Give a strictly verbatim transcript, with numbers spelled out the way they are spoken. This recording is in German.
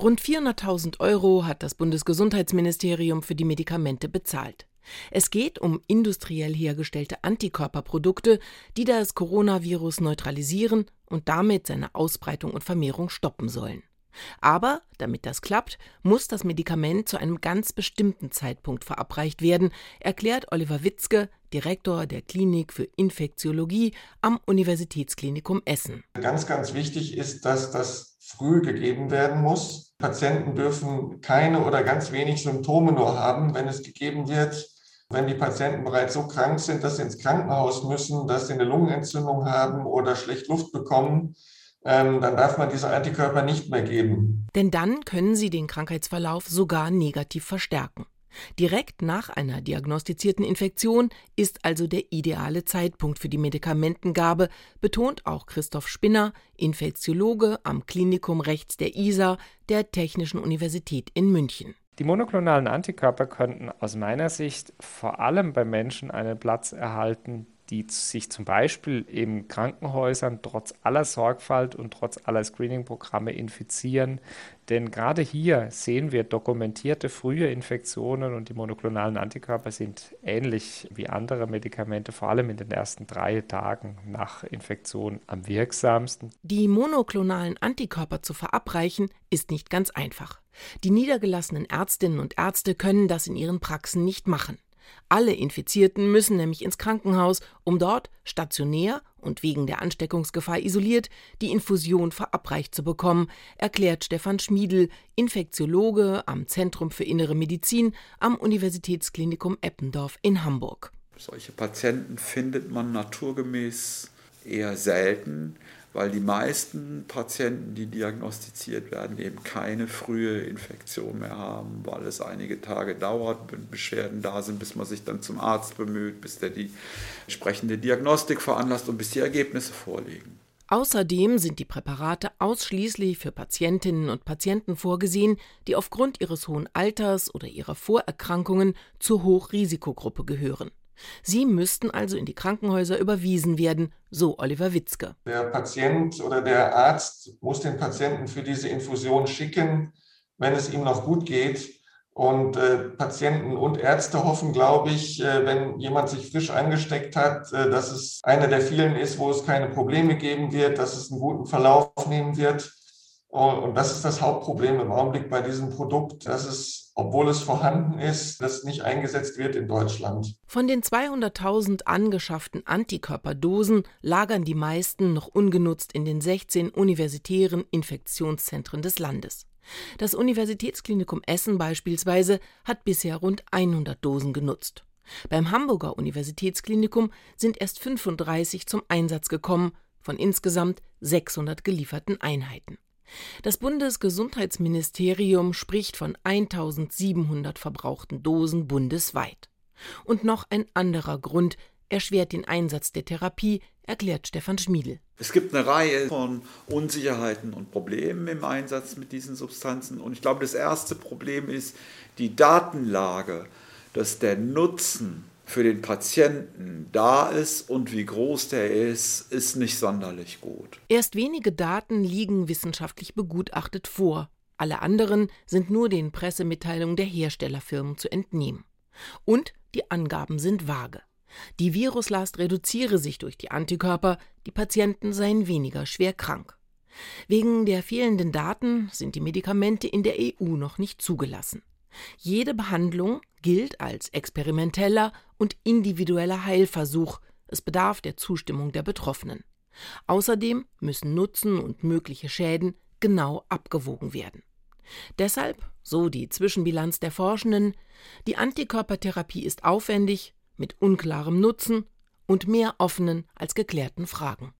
Rund vierhunderttausend Euro hat das Bundesgesundheitsministerium für die Medikamente bezahlt. Es geht um industriell hergestellte Antikörperprodukte, die das Coronavirus neutralisieren und damit seine Ausbreitung und Vermehrung stoppen sollen. Aber damit das klappt, muss das Medikament zu einem ganz bestimmten Zeitpunkt verabreicht werden, erklärt Oliver Witzke, Direktor der Klinik für Infektiologie am Universitätsklinikum Essen. Ganz, ganz wichtig ist, dass das früh gegeben werden muss. Patienten dürfen keine oder ganz wenig Symptome nur haben, wenn es gegeben wird. Wenn die Patienten bereits so krank sind, dass sie ins Krankenhaus müssen, dass sie eine Lungenentzündung haben oder schlecht Luft bekommen, dann darf man diese Antikörper nicht mehr geben. Denn dann können sie den Krankheitsverlauf sogar negativ verstärken. Direkt nach einer diagnostizierten Infektion ist also der ideale Zeitpunkt für die Medikamentengabe, betont auch Christoph Spinner, Infektiologe am Klinikum rechts der I S A der Technischen Universität in München. Die monoklonalen Antikörper könnten aus meiner Sicht vor allem bei Menschen einen Platz erhalten, die sich zum Beispiel in Krankenhäusern trotz aller Sorgfalt und trotz aller Screening-Programme infizieren. Denn gerade hier sehen wir dokumentierte frühe Infektionen und die monoklonalen Antikörper sind ähnlich wie andere Medikamente, vor allem in den ersten drei Tagen nach Infektion am wirksamsten. Die monoklonalen Antikörper zu verabreichen, ist nicht ganz einfach. Die niedergelassenen Ärztinnen und Ärzte können das in ihren Praxen nicht machen. Alle Infizierten müssen nämlich ins Krankenhaus, um dort stationär und wegen der Ansteckungsgefahr isoliert die Infusion verabreicht zu bekommen, erklärt Stefan Schmiedl, Infektiologe am Zentrum für Innere Medizin am Universitätsklinikum Eppendorf in Hamburg. Solche Patienten findet man naturgemäß eher selten, weil die meisten Patienten, die diagnostiziert werden, eben keine frühe Infektion mehr haben, weil es einige Tage dauert, wenn Beschwerden da sind, bis man sich dann zum Arzt bemüht, bis der die entsprechende Diagnostik veranlasst und bis die Ergebnisse vorliegen. Außerdem sind die Präparate ausschließlich für Patientinnen und Patienten vorgesehen, die aufgrund ihres hohen Alters oder ihrer Vorerkrankungen zur Hochrisikogruppe gehören. Sie müssten also in die Krankenhäuser überwiesen werden, so Oliver Witzke. Der Patient oder der Arzt muss den Patienten für diese Infusion schicken, wenn es ihm noch gut geht. Und äh, Patienten und Ärzte hoffen, glaube ich, äh, wenn jemand sich frisch angesteckt hat, äh, dass es einer der vielen ist, wo es keine Probleme geben wird, dass es einen guten Verlauf nehmen wird. Und das ist das Hauptproblem im Augenblick bei diesem Produkt, dass es, obwohl es vorhanden ist, das nicht eingesetzt wird in Deutschland. Von den zweihunderttausend angeschafften Antikörperdosen lagern die meisten noch ungenutzt in den sechzehn universitären Infektionszentren des Landes. Das Universitätsklinikum Essen beispielsweise hat bisher rund hundert Dosen genutzt. Beim Hamburger Universitätsklinikum sind erst fünfunddreißig zum Einsatz gekommen, von insgesamt sechshundert gelieferten Einheiten. Das Bundesgesundheitsministerium spricht von eintausendsiebenhundert verbrauchten Dosen bundesweit. Und noch ein anderer Grund erschwert den Einsatz der Therapie, erklärt Stefan Schmiedl. Es gibt eine Reihe von Unsicherheiten und Problemen im Einsatz mit diesen Substanzen. Und ich glaube, das erste Problem ist die Datenlage, dass der Nutzen für den Patienten da ist und wie groß der ist, ist nicht sonderlich gut. Erst wenige Daten liegen wissenschaftlich begutachtet vor. Alle anderen sind nur den Pressemitteilungen der Herstellerfirmen zu entnehmen. Und die Angaben sind vage. Die Viruslast reduziere sich durch die Antikörper, die Patienten seien weniger schwer krank. Wegen der fehlenden Daten sind die Medikamente in der E U noch nicht zugelassen. Jede Behandlung gilt als experimenteller und individueller Heilversuch. Es bedarf der Zustimmung der Betroffenen. Außerdem müssen Nutzen und mögliche Schäden genau abgewogen werden. Deshalb, so die Zwischenbilanz der Forschenden, die Antikörpertherapie ist aufwendig, mit unklarem Nutzen und mehr offenen als geklärten Fragen.